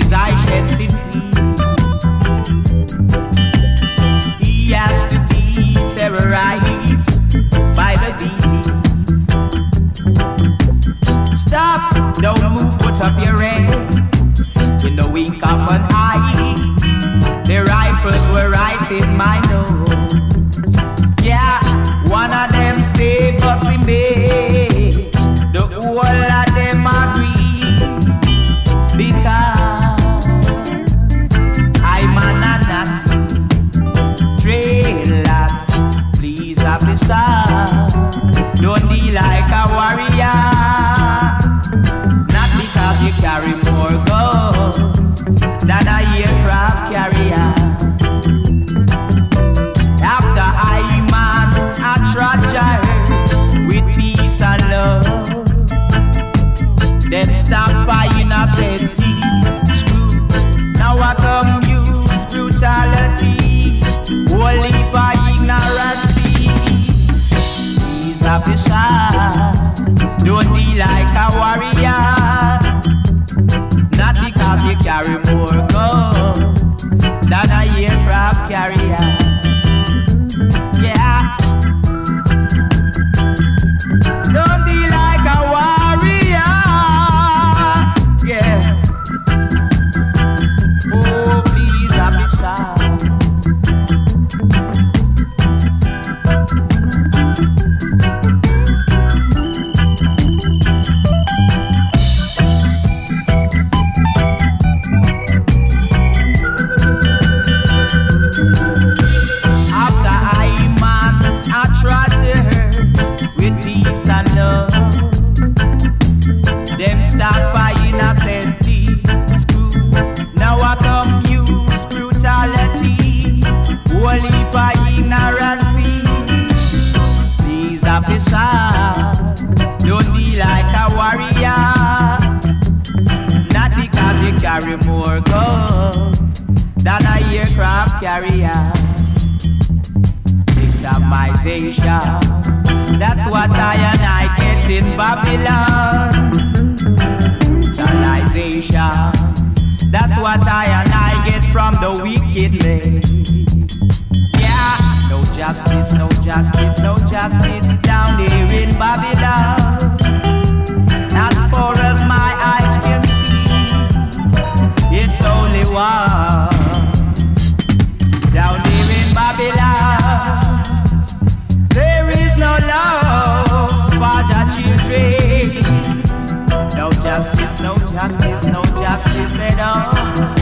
his eyes shed sympathy. He has to be terrorized by the bee. Stop, don't move, put up your hands. In the wink of an eye, the rifles were right in my nose. Yeah, one of them say bossy me, the whole of them agree, because I'm an anatomy, dreadlocks, please officer, don't be like a warrior, not because you carry more guns than a aircraft carrier. After I man a tragedy with peace and love, them stop by innocently. Screw, now I come use brutality, only by ignorancy. These officers don't be like a warrior, not because you carry more guns than a aircraft carrier. Yeah, don't be like a warrior. Yeah, oh please, officer. Them stop by innocently. Screw, now I come use brutality, only by ignorancy. These officers don't be like a warrior, not because you carry more guns than a aircraft carrier. Victimization, that's what I and I get in Babylon. Brutalization, that's what I and I get from the wicked men. Yeah, no justice, no justice, no justice down here in Babylon. As far as my eyes can see, it's only one. Down here in Babylon, there is no love for the children. No justice, no justice, no justice at all.